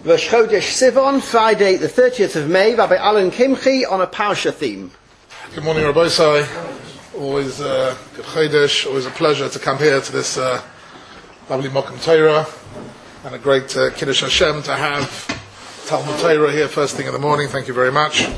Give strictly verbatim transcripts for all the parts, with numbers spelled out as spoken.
Rosh Chodesh Sivan, Friday the thirtieth of May, Rabbi Alan Kimchi on a Parsha theme. Good morning, Rabbi Sai. Always uh, good Chodesh, always a pleasure to come here to this uh, lovely Mokum Torah, and a great uh, Kiddush Hashem to have Talmud Torah here first thing in the morning. Thank you very much.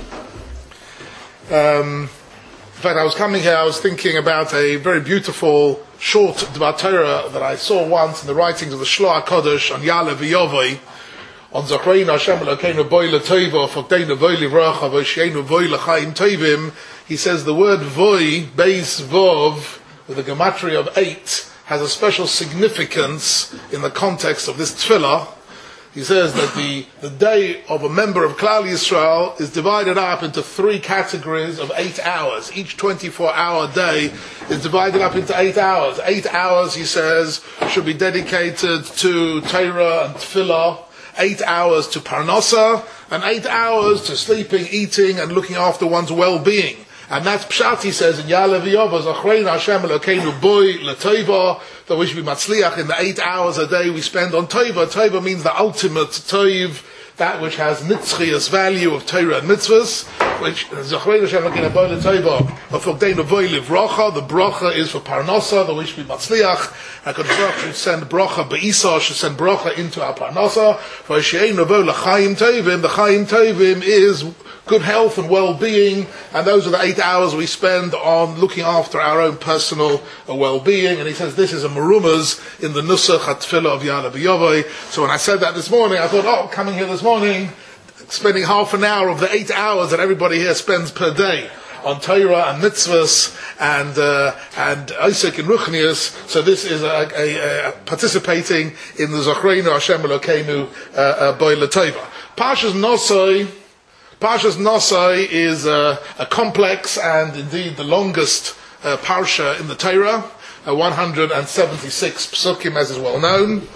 Um, in fact, I was coming here, I was thinking about a very beautiful short Dvar Torah that I saw once in the writings of the Shloah HaKodesh on Ya'aleh V'Yovai, on Zachreinu Hashem Elokeinu Boi L'Tova, Fokdeinu Voi Livracha, Vosheinu Voi L'Chaim Tovim. He says the word Voi, Beis Vov, with a gematria of eight, has a special significance in the context of this tefillah. He says that the, the day of a member of Klal Yisrael is divided up into three categories of eight hours. Each twenty-four hour day is divided up into eight hours. Eight hours, he says, should be dedicated to Torah and tefillah. Eight hours to Parnasa, and eight hours to sleeping, eating, and looking after one's well-being. And that's Pshat, he says, in Ya'aleh V'Yovai, Zachreinu Hashem Elokeinu Boi L'Tova, that we should be matzliach in the eight hours a day we spend on Tova. Tova means the ultimate Tov, that which has nitzchias value of Torah and mitzvahs, which Zachreinu Hashem Elokeinu Boi L'Tova, Fokdeinu Voi Livracha, the bracha is for Parnasa, that we should be matzliach. HaKadosh Baruch should send bracha be'isa, should send bracha into our Parnasa. V'Yisheinu Vo L'Chaim Tovim, the Chaim Tovim is good health and well-being, and those are the eight hours we spend on looking after our own personal uh, well-being. And he says this is a merumaz in the Nusach HaTfilah of Ya'aleh V'Yovai. So when I said that this morning, I thought, oh, coming here this morning, spending half an hour of the eight hours that everybody here spends per day on Torah and mitzvahs and uh, and Isaac and Ruchnius. So this is a, a, a participating in the Zachreinu Hashem Elokeinu uh, uh, Boi L'Tova. Parshas Nosai, Parshas Nosai is a, a complex and indeed the longest uh, parsha in the Torah, uh, one hundred seventy-six psukim, as is well known.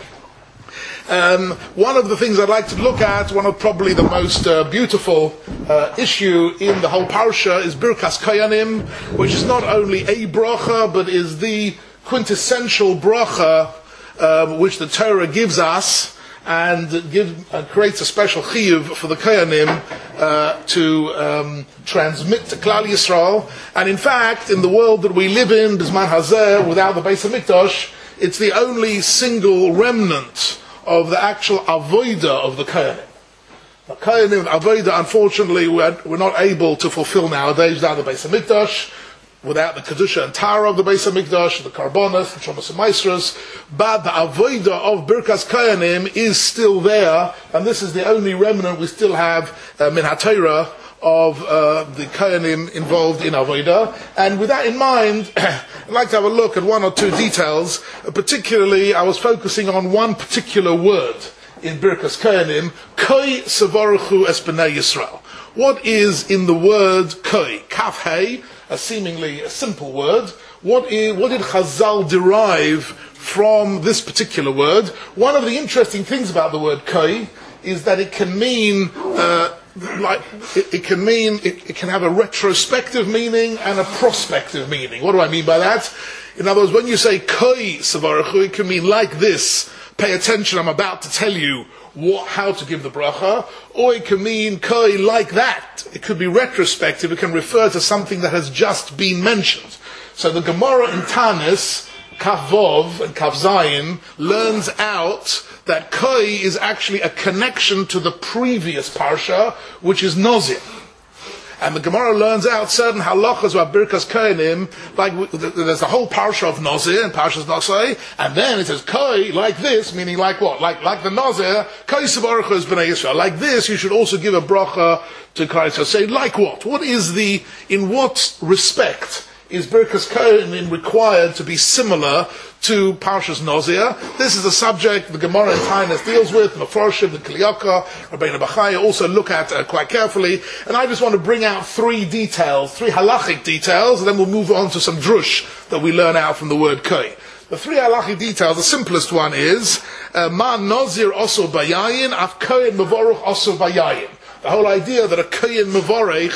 Um, one of the things I'd like to look at, one of probably the most uh, beautiful uh, issue in the whole parsha, is Birkas Koyanim, which is not only a bracha, but is the quintessential bracha uh, which the Torah gives us, and give, uh, creates a special chiyuv for the Koyanim uh, to um, transmit to Klal Yisrael. And in fact, in the world that we live in, Bisman Hazeh, without the Beis HaMikdash, it's the only single remnant of the actual avodah of the Koyanim. The Koyanim avodah, unfortunately, we're, we're not able to fulfill nowadays without the Beis HaMikdash, without the Kedusha and Tara of the Beis HaMikdash, the Karbonos, the Shomas and Maasros, but the avodah of Birkas Koyanim is still there, and this is the only remnant we still have uh, min HaTorah of uh, the Koyanim involved in avodah. And with that in mind, I'd like to have a look at one or two details. Uh, particularly, I was focusing on one particular word in Birkas Koyanim, Koi Sevaruchu Es B'nai Yisrael. What is in the word Koi? Kaf Hei, a seemingly a simple word. What, is, what did Chazal derive from this particular word? One of the interesting things about the word Koi is that it can mean uh, like it, it can mean it, it can have a retrospective meaning and a prospective meaning. What do I mean by that? In other words, when you say Koi Sevaruchu, it can mean like this. Pay attention, I'm about to tell you what, how to give the bracha. Or it can mean Koi like that. It could be retrospective. It can refer to something that has just been mentioned. So the Gemara in Tanis, Kaf Vov and Kaf Zayin, learns out that Koi is actually a connection to the previous parsha, which is Nozir. And the Gemara learns out certain halachas about Birkas Koyanim, like there's the whole parsha of Nozir and Parshas Nosai, and then it says Koi like this, meaning like what? Like like the Nozir, Koi Sevaruchu Es B'nai Yisrael. Like this, you should also give a bracha to Klal Yisrael. Say like what? What is the? In what respect is Birkas Koyanim required to be similar to Parshas Nozir? This is a subject the Gemara in Tainus deals with, Meforshim, the Kliyaka, Rabbeinu Bachaya also look at uh, quite carefully. And I just want to bring out three details, three halachic details, and then we'll move on to some drush that we learn out from the word Koi. The three halachic details, the simplest one is, Ma Nozir Oso Bayayin, Af Kohen Mevorach Oso Bayayin. The whole idea that a Kohen Mevorach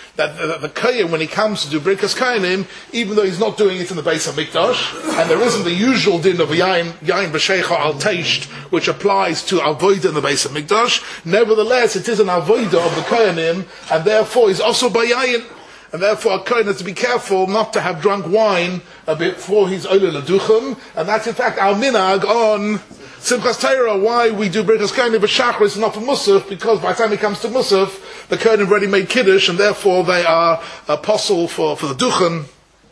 that the, the Kohen, when he comes to do Birkas Kohanim, even though he's not doing it in the Beis HaMikdash, and there isn't the usual din of Yain, Yain B'Sheicha Al Teisht, which applies to Avodah in the Beis HaMikdash, nevertheless, it is an Avodah of the Kohanim, and therefore he's also by Yain. And therefore, a Kohen has to be careful not to have drunk wine a bit before he's Oile L'Duchem, and that's in fact our minhag on Simchas Torah, why we do Birkas Kohanim b'Shachris and not for Musaf, because by the time it comes to Musaf, the Kohen have already made Kiddush, and therefore they are apostle for, for the Duchen.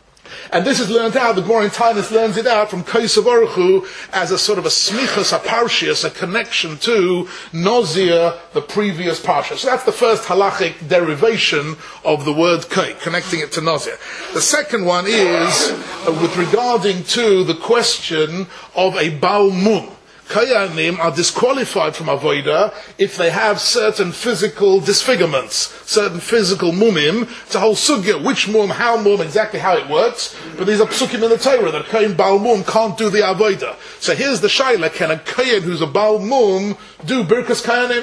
And this is learned out, the Gemara in Tainus learns it out from Kosev Aruchu as a sort of a smichas, a parshias, a connection to Nozir, the previous parsha. So that's the first halachic derivation of the word Kei, connecting it to Nozir. The second one is uh, with regarding to the question of a Baal Mum. Kohanim are disqualified from Avodah if they have certain physical disfigurements, certain physical mumim. It's a whole sugya, which mum, how mum, exactly how it works. But these are psukim in the Torah that a Kohen Baal Mum can't do the Avodah. So here's the shaila: can a Kohen who's a Baal Mum do Birkas Kohanim?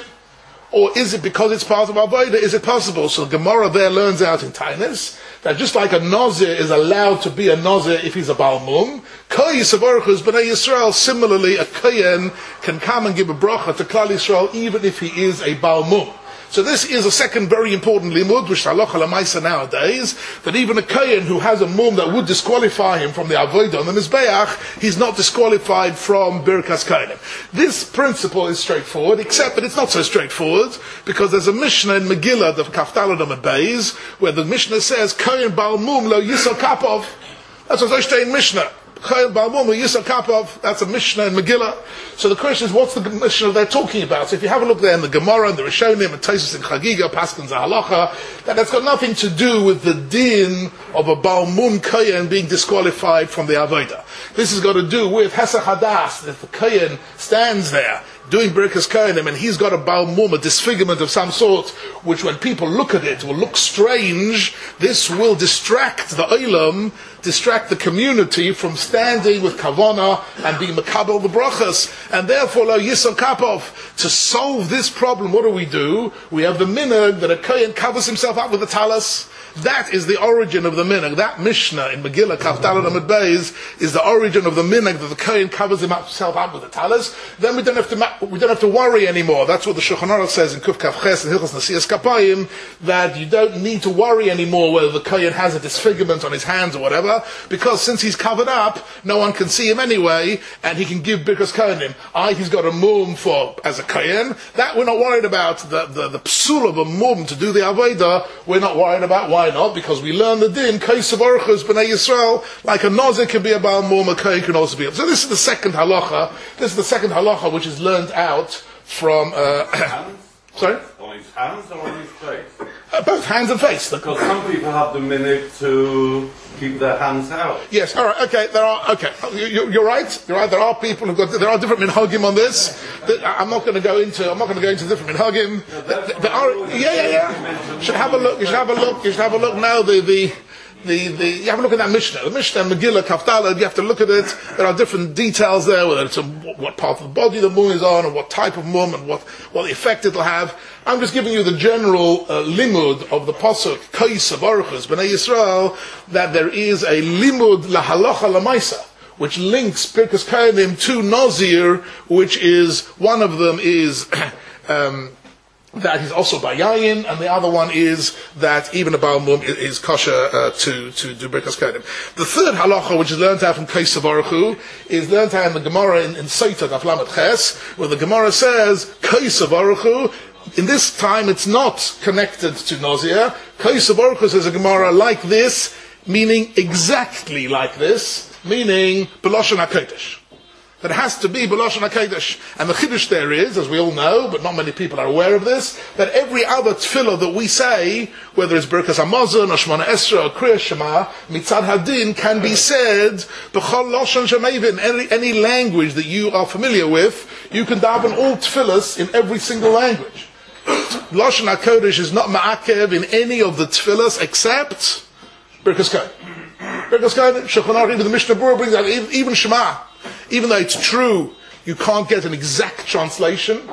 Or is it because it's part of Avodah, is it possible? So the Gemara there learns out in Tainus that just like a Nazir is allowed to be a Nazir if he's a Baal Mum, Kohen Savarchus B'nai Yisrael, similarly a Kohen can come and give a bracha to Klal Yisrael even if he is a Baal Mum. So this is a second very important limud, which halacha l'maisa nowadays, that even a Kohen who has a mum that would disqualify him from the avodah on the mizbeach, he's not disqualified from Birkas Kohanim. This principle is straightforward, except that it's not so straightforward, because there's a Mishnah in Megillah, the Kaftalad on the Beis, where the Mishnah says, Kohen Baal Mum lo yisal kapov. That's what I say in Mishnah. Kohen Baal Mum lo yisal kapov. That's a Mishnah in Megillah. So the question is, what's the Mishnah they're talking about? So if you have a look there in the Gemara and the Rishonim and Tosfos and Chagiga, Paskins Halacha, that that's got nothing to do with the din of a Baal Mum Kohen being disqualified from the Avodah. This has got to do with Hesach Hadas, if the Kohen stands there doing Birkas Kohanim and he's got a Baal Mum, a disfigurement of some sort, which when people look at it will look strange, this will distract the Olam, distract the community from standing with Kavana and being Makabel the Brachas, and therefore Lo Yisal Kapov. To solve this problem, what do we do? We have the minhag that a Kohen covers himself up with a talis. That is the origin of the minhag. That Mishnah in Megillah Kaf Daled Amud Beis is the origin of the minhag that the Kohen covers himself up with a talis. Then we don't have to we don't have to worry anymore. That's what the Shulchan Aruch says in Kuf Kaf Ches and Hilchos Nasias Kapayim, that you don't need to worry anymore whether the Kohen has a disfigurement on his hands or whatever, because since he's covered up, no one can see him anyway, and he can give Birkas Kohanim. I, he's got a mum for as a Kohen. That we're not worried about. The the, the psul of a mum to do the Avodah, we're not worried about. Why not? Because we learn the din, Kosev Aruchus B'nai Yisrael, like a Nazir can be a Baal Mum, a Kohen can also be. So this is the second halacha. This is the second halacha which is learned out from. Uh, sorry. On his hands or on his face? Uh, both hands and face. Because some people have the minute to keep their hands out. Yes, all right, okay, there are, okay, you, you're right, you're right, there are people who've got, there are different minhagim on this. I'm not going to go into, I'm not going to go into different minhagim. There, there are, yeah, yeah, yeah. You should have a look, you should have a look, you should have a look now, the, the, The, the, you have a look at that Mishnah. The Mishnah, Megillah, Kaftalad, you have to look at it. There are different details there, whether it's a, what part of the body the mum is on, and what type of mum, and what, what the effect it'll have. I'm just giving you the general uh, limud of the Pasuk, Kosev Aruchus B'nai Yisrael, that there is a limud lahalacha lamaisa, which links Birkas Kohanim to Nazir, which is, one of them is, um, that he's also bayayin, and the other one is that even a Baal Mum is, is kosher uh, to to do Birkas Kohanim. The third halacha, which is learned out from Kosev Aruchu, is learned out in the Gemara in, in Sotah Daf Lamed Ches, where the Gemara says Kosev Aruchu. In this time, it's not connected to Nazir. Kosev Aruchu says a Gemara like this, meaning exactly like this, meaning B'lashon HaKodesh. That it has to be B'lashon HaKodesh. And the chiddush there is, as we all know, but not many people are aware of this, that every other tefillah that we say, whether it's Birkas Hamazon, or Shemona Esra, or Kriyas Shema, Mitzad Hadin, can be said B'chol Lashon Shemevin, any, any language that you are familiar with, you can daven all tefillahs in every single language. Lashon HaKodesh is not ma'akev in any of the tefillahs except Birkas Kohanim. Birkas Kohanim, Shulchan Aruch, even the Mishnah Berurah brings out, even, even Shema. Even though it's true, you can't get an exact translation. Uh,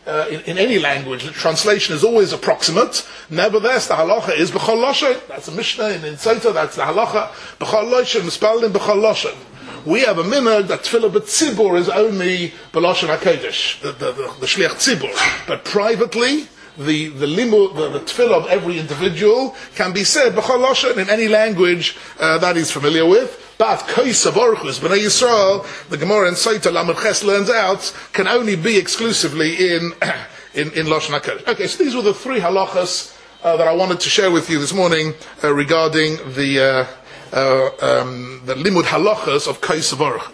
uh, in, in any language, the translation is always approximate. Nevertheless, the halacha is b'chol loshen. That's a Mishnah in Sota. That's the halacha. B'chol loshen, mispallim b'chol loshen. We have a minhag that tefillah b'tzibur is only b'loshen hakodesh, the the, the, the shliach tzibur, but privately. The the limud, the, the tefillah of every individual can be said b'chol loshen in any language uh, that he's familiar with. But koysa baruchus b'nei Yisrael, the Gemara in Sota Lamed Ches learns out, can only be exclusively in in in loshen hakodesh. Okay, so these were the three halachas uh, that I wanted to share with you this morning uh, regarding the uh, uh, um, the limud halachas of koysa baruch.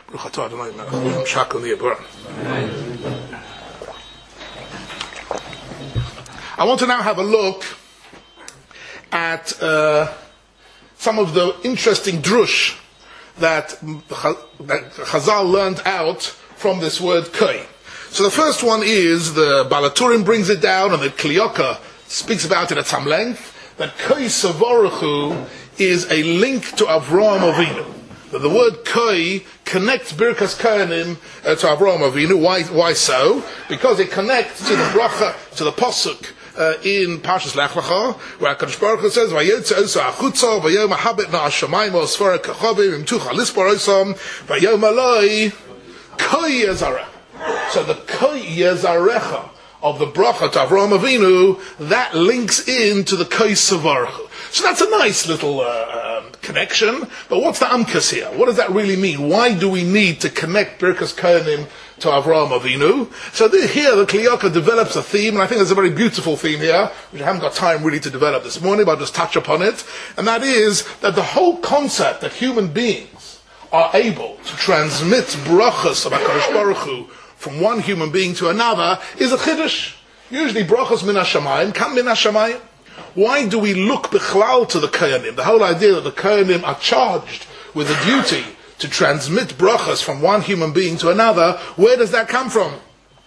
I want to now have a look at uh, some of the interesting drush that, that Chazal learned out from this word koi. So the first one is, the Balaturim brings it down, and the Klioka speaks about it at some length, that koi savaruchu is a link to Avraham Avinu. That the word koi connects Birkas Kohanim uh, to Avraham Avinu. Why, why so? Because it connects to the bracha, to the posuk, Uh, in Parshas Lech Lecha, where HaKadosh Baruch Hu says, "Vayotze oso achutza, vayom habet na hashamayim osfara kachavim im tucha lispor osam, vayom aloi koi yezarech." So the koi yezarecha of the bracha to Avraham Avinu, that links into the koi savaruchu. So that's a nice little uh, um, connection. But what's the amkas here? What does that really mean? Why do we need to connect Birkas Kohanim to Avraham Avinu? So the, here the Kliyaka develops a theme, and I think there's a very beautiful theme here, which I haven't got time really to develop this morning, but I'll just touch upon it. And that is that the whole concept that human beings are able to transmit brachas of HaKadosh Baruch Hu from one human being to another is a chiddush. Usually brachas min hashamayim come min hashamayim. Why do we look bichlal to the Kohanim? The whole idea that the Kohanim are charged with the duty to transmit brachas from one human being to another, where does that come from?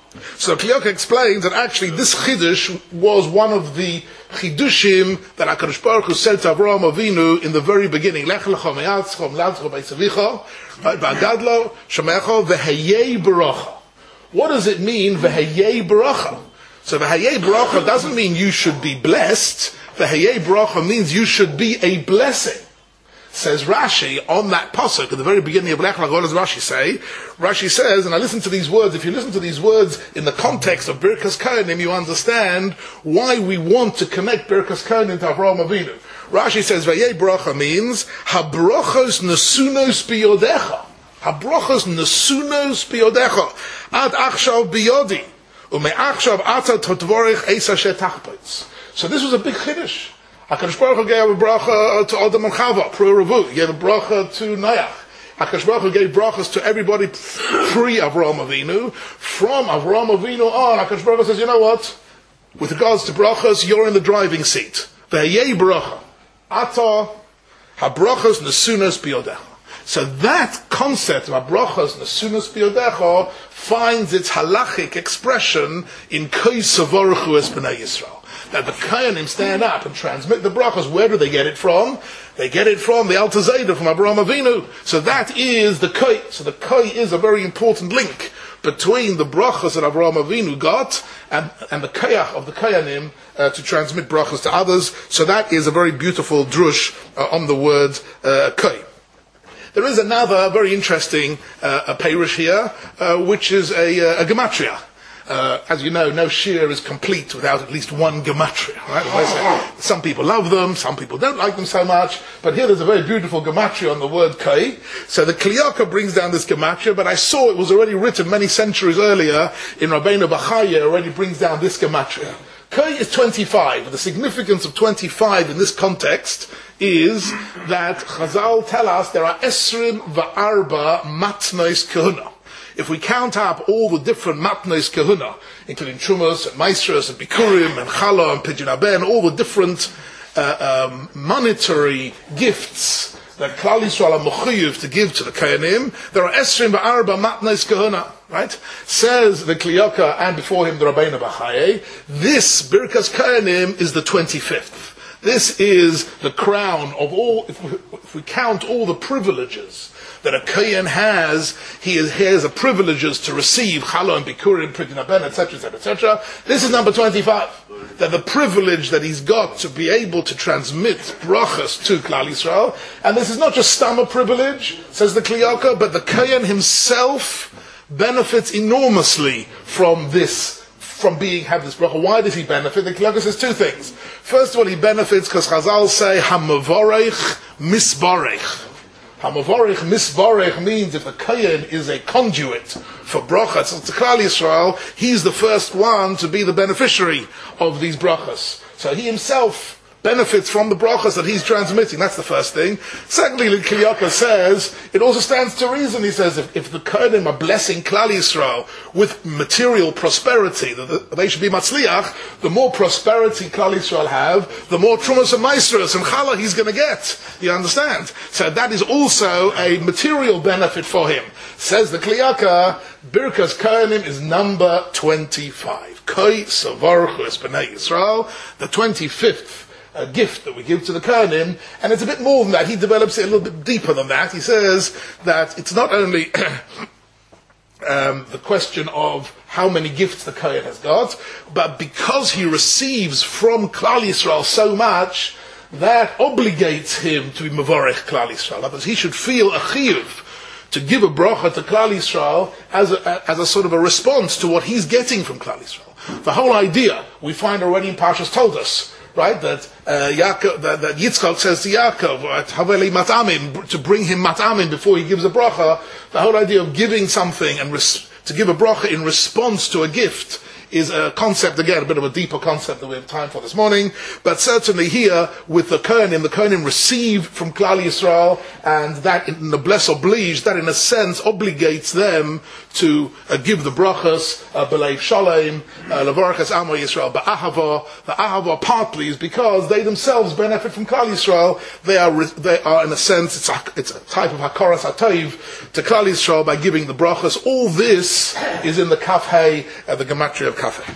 So Kliyaka explains that actually this chiddush was one of the chidushim that HaKadosh Baruch Hu said to Avraham Avinu in the very beginning. Lech lecha me'atzcho m'ladcho b'eisavicha, right? Ba'gadlo shemecho v'heyei baracha. What does it mean, v'heyei baracha? So v'heyei baracha doesn't mean you should be blessed. V'heyei baracha means you should be a blessing. Says Rashi on that pasuk at the very beginning of Lech Lecha. What does Rashi say? Rashi says, and I listen to these words, if you listen to these words in the context of Birkas Kohanim, you understand why we want to connect Birkas Kohanim to Avraham Avinu. Rashi says, Vayei bracha means, Habrachos nesunos biyodecha. Habrachos nesunos biyodecha. Ad achshav biyodi. Ume'achshav ata totvorich eis asher tachpoitz. So this was a big chiddush. HaKadosh Baruch Hu gave a bracha to Adam and Chava, pre-Revu. He gave a bracha to Noach. HaKadosh Baruch Hu gave brachas to everybody pre-Avraham Avinu. From Avraham Avinu on, HaKadosh Baruch Hu says, you know what? With regards to brachas, you're in the driving seat. Ve'yei bracha. Ata habrachas nesunos biyodecha. So that concept of habrachas nesunos biyodecha finds its halachic expression in Koi Savaruchu es B'nai Yisrael. That the Kohanim stand up and transmit the brachas. Where do they get it from? They get it from the Alter Zayda, from Avraham Avinu. So that is the Koi. So the Koi is a very important link between the brachas that Avraham Avinu got and, and the Koyach of the Kohanim uh, to transmit brachas to others. So that is a very beautiful drush uh, on the word uh, Koi. There is another very interesting uh, a perush here, uh, which is a, a gematria. Uh, as you know, no shir is complete without at least one gematria. Right? Some people love them, some people don't like them so much, but here there's a very beautiful gematria on the word koi. So the Kliyaka brings down this gematria, but I saw it was already written many centuries earlier in Rabbeinu Bachaya, already brings down this gematria. Koi is twenty-five. The significance of twenty-five in this context is that Chazal tell us there are esrim va'arba matnos kahuna. If we count up all the different matnos kahuna, including Trumas and Maestras and Bikurim and Chala and Pidyon Abeh and all the different uh, um, monetary gifts that Klal Yisrael are mechuyev to give to the Kohanim, there are esrim va'arba matnos kahuna. Right? Says the Kliyaka and before him the Rabbeinu Bachaya, this Birkas Kohanim is the twenty-fifth. This is the crown of all, if we, if we count all the privileges that a Kohen has, he is, he has the privileges to receive Chala and Bikurim, Pridin Haben, et cetera, et cetera, et cetera. This is number twenty-five. That the privilege that he's got to be able to transmit brachas to Klal Yisrael, and this is not just stammer privilege, says the Kli Yakar, but the Kohen himself benefits enormously from this, from being, have this bracha. Why does he benefit? The Kli Yakar says two things. First of all, he benefits because Chazal say, Hamavorech misbarech. Hamavorech misbarech means if a Kohen is a conduit for brachas to Klal Yisrael, he's the first one to be the beneficiary of these brachas. So he himself benefits from the brachas that he's transmitting. That's the first thing. Secondly, the Kli Yakar says, it also stands to reason, he says, if, if the Kohanim are blessing Klal Yisrael with material prosperity, that they should be matzliach, the more prosperity Klal Yisrael have, the more trumas and maestros and challah he's going to get. You understand? So that is also a material benefit for him. Says the Kli Yakar, Birkas Kohanim is number twenty-five. Koi savarchu es b'nei Yisrael, the twenty-fifth a gift that we give to the Kohanim, and it's a bit more than that. He develops it a little bit deeper than that. He says that it's not only um, the question of how many gifts the Kohen has got, but because he receives from Klal Yisrael so much, that obligates him to be Mavorech Klal Yisrael. That is, he should feel a chiyuv to give a bracha to Klal Yisrael as a, as a sort of a response to what he's getting from Klal Yisrael. The whole idea, we find already in Parshas Toldos, right, that, uh, Yaakov, that, that Yitzchak says to Yaakov, right, Haveli matamim, to bring him matamim before he gives a bracha. The whole idea of giving something and res- to give a bracha in response to a gift is a concept, again, a bit of a deeper concept that we have time for this morning, but certainly here, with the Kohanim, the Kohanim receive from Klal Yisrael, and that, in the bless oblige, that in a sense obligates them to uh, give the brachas, B'leiv Shalom, Levarachas Amo Yisrael, Ba'ahava. The Ahava partly is because they themselves benefit from Klal Yisrael. They are, they are in a sense, it's a, it's a type of Hakoras HaTov to Klal Yisrael by giving the brachas. All this is in the Kaf Hey, uh, the Gematria of Kaf Hey.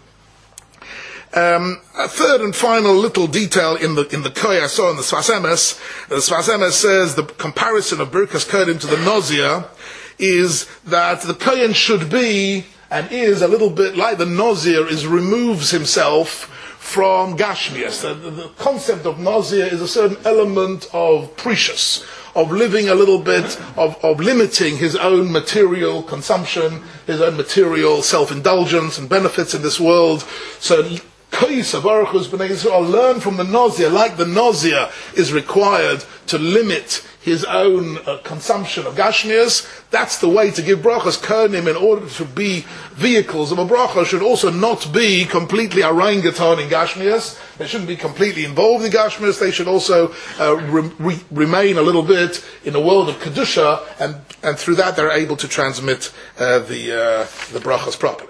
Um, a third and final little detail in the in the Koy I saw in the Sfas Emes. The Sfas Emes says the comparison of Birkas Kohanim to the Nozia is that the Kohen should be and is a little bit like the Nozir is removes himself from Gashmias. The, the, the concept of Nozir is a certain element of precious, of living a little bit, of, of limiting his own material consumption, his own material self-indulgence and benefits in this world. So Koyis Avarachus B'nai Yisrael learn from the Nozir, like the Nozir is required to limit his own uh, consumption of Gashmias. That's the way to give brachas. Kohanim, in order to be vehicles of a bracha, should also not be completely orangutan in Gashmias. They shouldn't be completely involved in Gashmias. They should also uh, re- re- remain a little bit in the world of Kedusha, and, and through that they're able to transmit uh, the, uh, the brachas properly.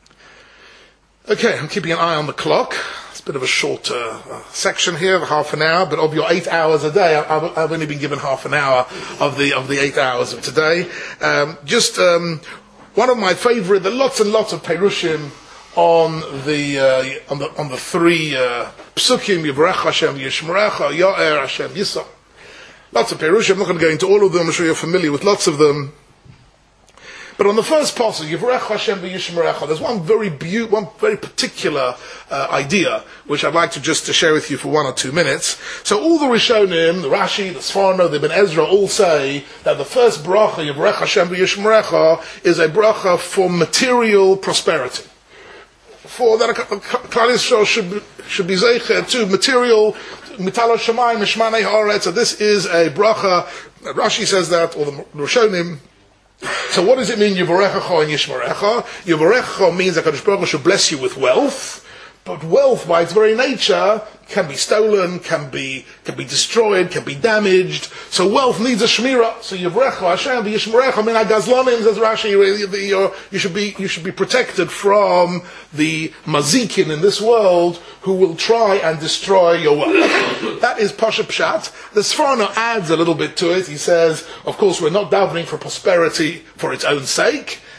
Okay, I'm keeping an eye on the clock. It's a bit of a short uh, section here, half an hour, but of your eight hours a day, I've, I've only been given half an hour of the of the eight hours of today. Um, just um, one of my favourite, there are lots and lots of Perushim on the uh, on the on the three uh, Psukim, Yivrech Hashem, Yishmerecha, Yo'er Hashem, Yisam. Lots of Perushim. I'm not going to go into all of them. I'm sure you're familiar with lots of them. But on the first passage, Yivrech Hashem v'Yishmerecha, there's one very be- one very particular uh, idea which I'd like to just to share with you for one or two minutes. So all the Rishonim, the Rashi, the Sforno, the Ibn Ezra, all say that the first bracha, Yivrech Hashem v'Yishmerecha, is a bracha for material prosperity. For that, Klal Yisrael should be, should be zeicher to material, mitalo shamayim, mishmanei haaretz. So this is a bracha. Rashi says that, or the Rishonim. So what does it mean, Yivarechacha and Yishmerecha? Yivarechacha means that Kadosh Baruch Hu should bless you with wealth, but wealth by its very nature can be stolen, can be can be destroyed, can be damaged. So wealth needs a shmira. So Yivrecha Hashem v'Yishmerecha min hagazlanim, says Rashi, you should be you should be protected from the mazikin in this world who will try and destroy your wealth. That is Pasha Pshat. The Sforno adds a little bit to it. He says, of course, we're not davening for prosperity for its own sake.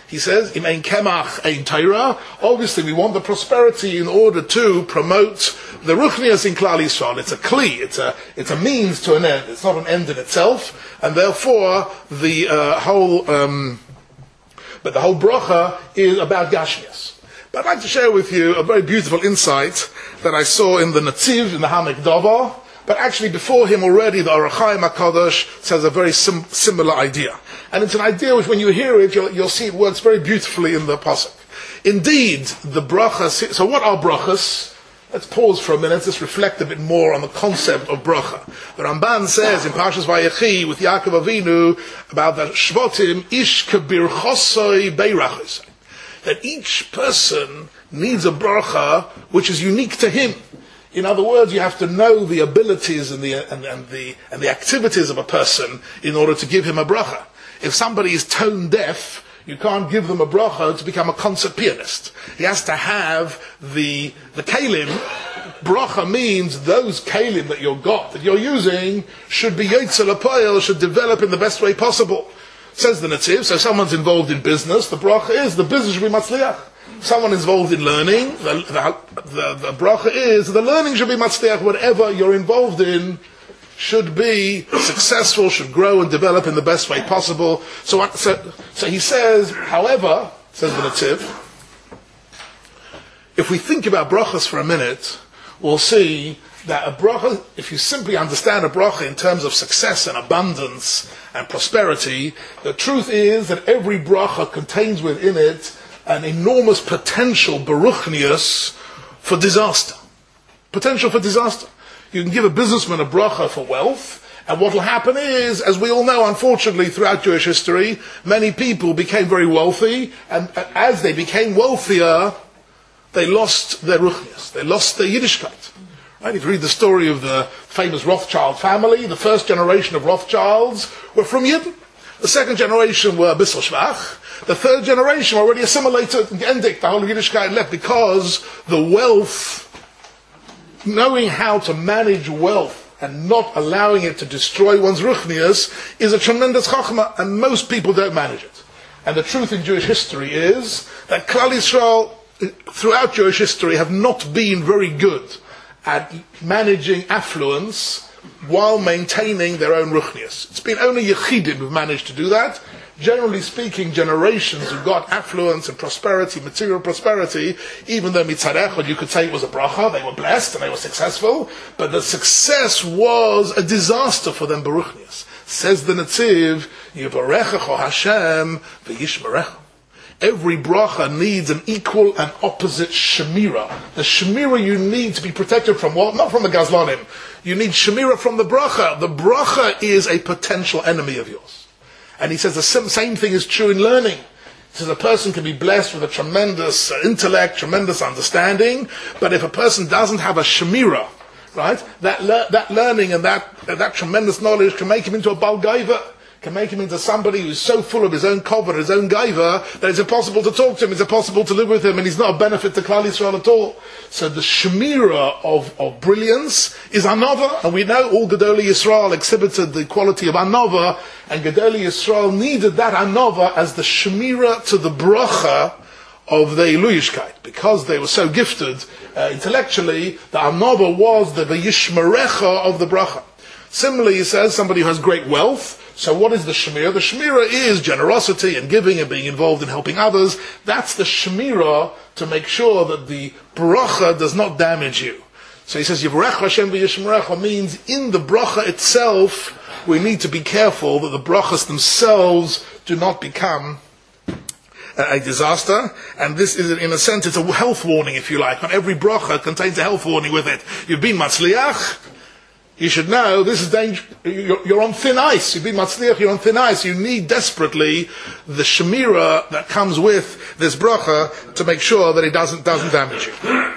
He says, Im ein kemach ein Torah. Obviously, we want the prosperity in order to promote the ruchnias in Klal Yisrael. It's a kli, it's a, it's a means to an end. It's not an end in itself. And therefore, the uh, whole, um, but the whole bracha is about Gashmias. But I'd like to share with you a very beautiful insight that I saw in the Netziv, in the Hamek Dover. But actually, before him already, the Orach Chaim HaKadosh says a very sim- similar idea. And it's an idea which, when you hear it, you'll, you'll see it works very beautifully in the Pasuk. Indeed, the brachas, so what are brachas? Let's pause for a minute, let's reflect a bit more on the concept of bracha. The Ramban says in Parshas Vayechi with Yaakov Avinu about the Shvotim, Ish kebirchosoi beirachos. That each person needs a bracha which is unique to him. In other words, you have to know the abilities and the, and, and the, and the activities of a person in order to give him a bracha. If somebody is tone deaf, you can't give them a bracha to become a concert pianist. He has to have the, the kalim. Bracha means those kalim that you've got, that you're using, should be yotzel apoyel, should develop in the best way possible. Says the Netziv, so someone's involved in business, the bracha is, the business should be matzliach. Someone is involved in learning, the, the, the, the bracha is, the learning should be matzliach, whatever you're involved in should be successful, should grow and develop in the best way possible. So, what, so, so he says, however, says the Netziv, if we think about brachas for a minute, we'll see that a bracha, if you simply understand a bracha in terms of success and abundance and prosperity, the truth is that every bracha contains within it an enormous potential baruchnius for disaster. Potential for disaster. You can give a businessman a bracha for wealth, and what will happen is, as we all know, unfortunately, throughout Jewish history, many people became very wealthy, and as they became wealthier, they lost their ruchnius, they lost their Yiddishkeit. Right? If you read the story of the famous Rothschild family, the first generation of Rothschilds were from Yidden. The second generation were Bissel Schwach. The third generation already assimilated and endict the whole Yiddishkeit left because the wealth, knowing how to manage wealth and not allowing it to destroy one's ruchnias is a tremendous chachma, and most people don't manage it. And the truth in Jewish history is that Klal Yisrael, throughout Jewish history, have not been very good at managing affluence while maintaining their own ruchnias. It's been only Yechidim who've managed to do that. Generally speaking, generations who got affluence and prosperity, material prosperity, even though mitzarech, you could say it was a bracha, they were blessed and they were successful, but the success was a disaster for them baruchnias. Says the Netziv, Yivarechecho Hashem v'yishmerecho. Every bracha needs an equal and opposite shemira. The shemira you need to be protected from, well, not from the gazlanim. You need shemira from the bracha. The bracha is a potential enemy of yours. And he says the same thing is true in learning. He says a person can be blessed with a tremendous intellect, tremendous understanding, but if a person doesn't have a shemira, right, that le- that learning and that uh, that tremendous knowledge can make him into a bal gaiva, can make him into somebody who's so full of his own cover, his own gaiva, that it's impossible to talk to him, it's impossible to live with him, and he's not a benefit to Klal Yisrael at all. So the shemira of, of brilliance is anova, and we know all Gedolei Yisrael exhibited the quality of anova, and Gedolei Yisrael needed that anova as the shemira to the bracha of the Eluyishkeit. Because they were so gifted uh, intellectually, the anova was the v'yishmerecha of the bracha. Similarly, he says, somebody who has great wealth, so what is the shemira? The shemira is generosity and giving and being involved in helping others. That's the shemira to make sure that the bracha does not damage you. So he says, Yivarecha Hashem v'yishmerecha means in the bracha itself, we need to be careful that the brachas themselves do not become a disaster. And this is, in a sense, it's a health warning, if you like. On every bracha contains a health warning with it. You've been matzliach, you should know this is danger. You're, you're on thin ice. You've been matzliach, you're on thin ice. You need desperately the shemira that comes with this bracha to make sure that it doesn't doesn't damage you.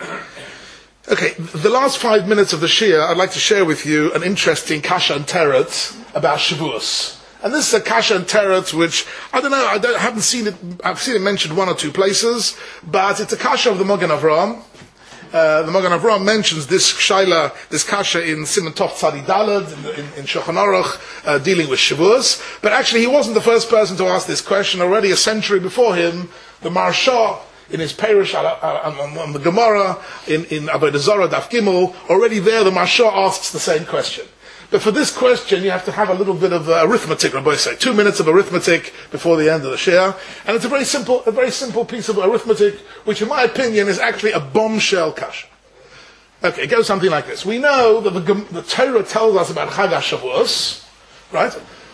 Okay, the last five minutes of the Shia, I'd like to share with you an interesting kasha and teretz about Shavuos. And this is a kasha and teretz which, I don't know, I, don't, I haven't seen it, I've seen it mentioned one or two places, but it's a kasha of the Magen Avraham. Uh, the Magen Avraham mentions this shaila, this kasha in Siman Tov Tzadi Daled, in, in, in Shulchan Aruch, uh, dealing with Shavuos. But actually, he wasn't the first person to ask this question. Already a century before him, the Maharsha, in his Perish on, on the Gemara, in, in Avodah Zarah Daf Gimel, already there, the Maharsha asks the same question. But for this question, you have to have a little bit of uh, arithmetic, Rabbi say, two minutes of arithmetic before the end of the share, and it's a very simple, a very simple piece of arithmetic, which, in my opinion, is actually a bombshell kasha. Okay, it goes something like this: we know that the, the Torah tells us about Chag HaShavuos, right?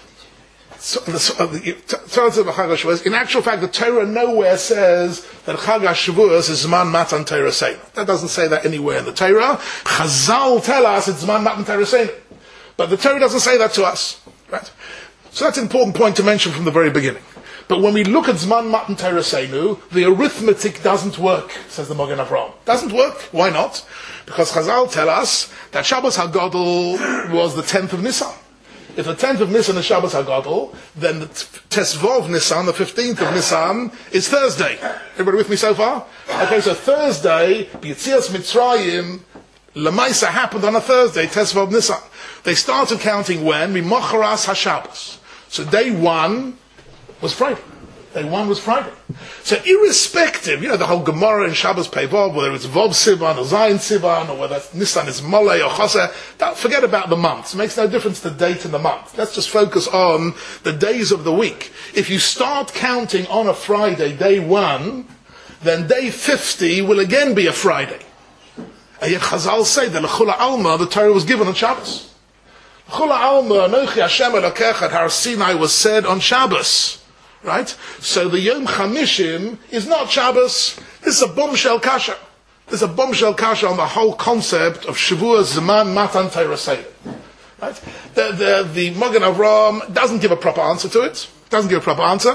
So, the, so, the, tells us about Chag HaShavuos. In actual fact, the Torah nowhere says that Chag HaShavuos is Zman Matan Torah Seinu. That doesn't say that anywhere in the Torah. Chazal tell us it's Zman Matan Torah Seinu. But the Torah doesn't say that to us, right? So that's an important point to mention from the very beginning. But when we look at Zman Matan Torah Seinu, the arithmetic doesn't work, says the Magen Avraham. Doesn't work? Why not? Because Chazal tell us that Shabbos HaGadol was the tenth of Nisan. If the tenth of Nisan is Shabbos HaGadol, then the Tesvav Nisan, the fifteenth of Nisan, is Thursday. Everybody with me so far? Okay, so Thursday, B'Yetzias Mitzrayim, Lamaisa happened on a Thursday, Tesvav Nisan. They started counting when? Mimocharas HaShabbos. So day one was Friday. Day one was Friday. So irrespective, you know, the whole Gemara in Shabbos Pei Vav, whether it's Vav Sivan or Zayin Sivan, or whether Nisan is Molei or Choseh, don't forget about the months. It makes no difference the date in the month. Let's just focus on the days of the week. If you start counting on a Friday, day one, then day fifty will again be a Friday. And yet Chazal say that L'chula Alma, the Torah was given on Shabbos. L'chula Alma, Anochi Hashem Elokecha, Har Sinai was said on Shabbos. Right? So the Yom Chamishim is not Shabbos. This is a bombshell kasha. This is a bombshell kasha on the whole concept of Shavuos Zman Matan Torah Seinu. Right? The, the, the Magen Avraham doesn't give a proper answer to it. Doesn't give a proper answer.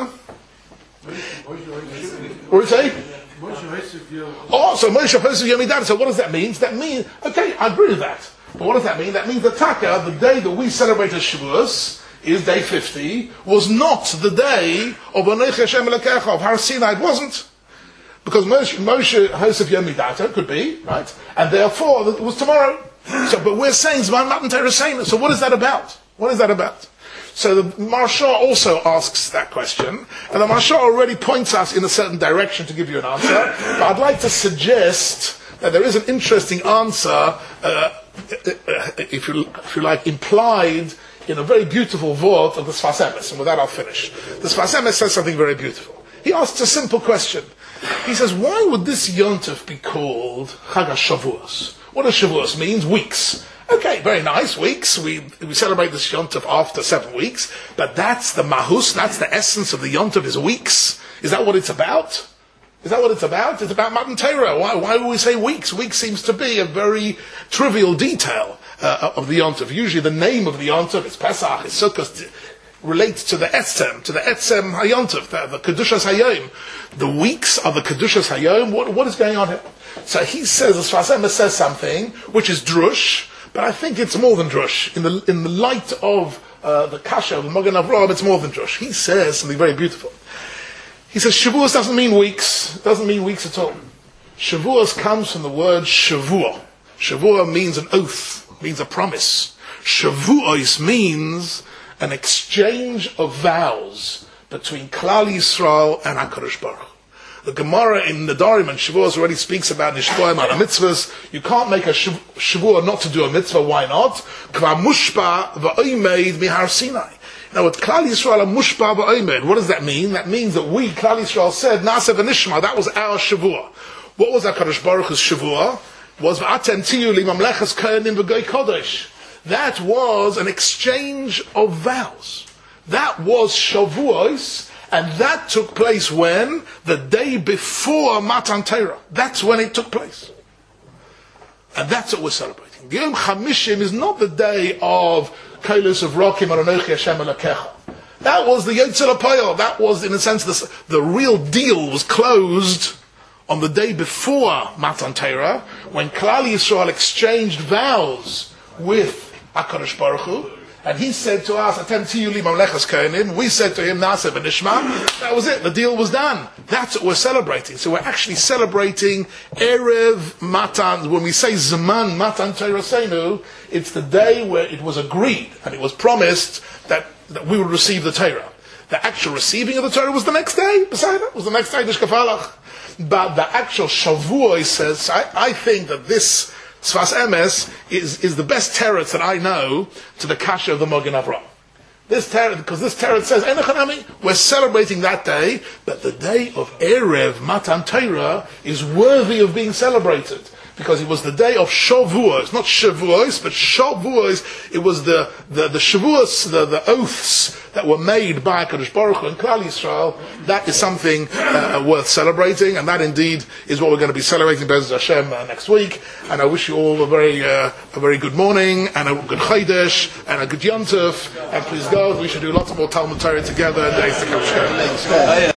What do you say? Oh, so Moshe Hosef Yomidad. So what does that mean? That means, okay, I agree with that. But what does that mean? That means the Taka, the day that we celebrate as Shavuos, is day fifty, was not the day of Anochi Hashem Elokecha, of Har Sinai. It wasn't. Because Moshe, Moshe Hosef Yom Midata could be, right? And therefore, it was tomorrow. So, but we're saying Zman Matan Torah Seinu. So what is that about? What is that about? So the Maharsha also asks that question, and the Maharsha already points us in a certain direction to give you an answer. But I'd like to suggest that there is an interesting answer, uh, if, you, if you like, implied in a very beautiful word of the Sfas Emes, and with that I'll finish. The Sfas Emes says something very beautiful. He asks a simple question. He says, why would this Yontef be called Chag HaShavuos? What does Shavuos means? Weeks. Okay, very nice, weeks. We we celebrate this Yontef after seven weeks, but that's the mahus, that's the essence of the Yontef is weeks. Is that what it's about? Is that what it's about? It's about Matan Torah. Why, why would we say weeks? Weeks seems to be a very trivial detail uh, of the Yontef. Usually the name of the Yontef, it's Pesach, it's Sukkot, relates to the Etzem, to the Etzem HaYontef, the, the Kedushas Hayom. The weeks are the Kedushas Hayom. What, what is going on here? So he says, as Sfas Emes says something, which is drush, but I think it's more than drush. In the, in the light of uh, the Kasha of the Magen Avraham, it's more than drush. He says something very beautiful. He says, Shavuos doesn't mean weeks. It doesn't mean weeks at all. Shavuos comes from the word Shavuah. Shavuah means an oath, means a promise. Shavuos means an exchange of vows between Klal Yisrael and HaKadosh Baruch Hu. The Gemara in Nedarim and Shavuos already speaks about Nishpoim and mitzvahs. You can't make a Shavuah not to do a mitzvah. Why not? Kva mushpa v'oimeid mihar Sinai. Now, with Klal Yisrael and mushpa v'oimeid, what does that mean? That means that we, Klal Yisrael, said Na'aseh v'nishma. That was our Shavuah. What was HaKadosh Baruch Hu's Shavuah? Was v'atem tiyu li mamlechas kohanim v'goy kodesh. That was an exchange of vows. That was Shavuos. And that took place when? The day before Matan Torah. That's when it took place. And that's what we're celebrating. Yom Chamishim is not the day of Kolos of Rokim or Anochi Hashem Elokecha. That was the Yotzel HaPoyel. That was, in a sense, the, the real deal was closed on the day before Matan Torah, when Klal Yisrael exchanged vows with HaKadosh Baruch Hu. And he said to us, Atem tiyu li mamlechas kohanim. We said to him, Na'aseh v'nishma. That was it. The deal was done. That's what we're celebrating. So we're actually celebrating Erev Matan. When we say Zman Matan Torah Seinu, it's the day where it was agreed and it was promised that, that we would receive the Torah. The actual receiving of the Torah was the next day. Beside it was the next day, Nishkafalach. But the actual Shavuot says, I, I think that this Sfas Emes is, is the best teretz that I know to the Kasha of the Mogen Avraham. This teretz, because this teretz says, Enochanami, we're celebrating that day, but the day of Erev Matan Torah is worthy of being celebrated. Because it was the day of Shavuos, not Shavuos, but Shavuos. It was the, the, the Shavuos, the, the oaths that were made by HaKadosh Baruch Hu and Klal Yisrael. That is something uh, worth celebrating, and that indeed is what we're going to be celebrating Be'ez Hashem uh, next week. And I wish you all a very, uh, a very good morning, and a good Chodesh, and a good Yom Tov, and please God, we should do lots more Talmud Torah together in days to come.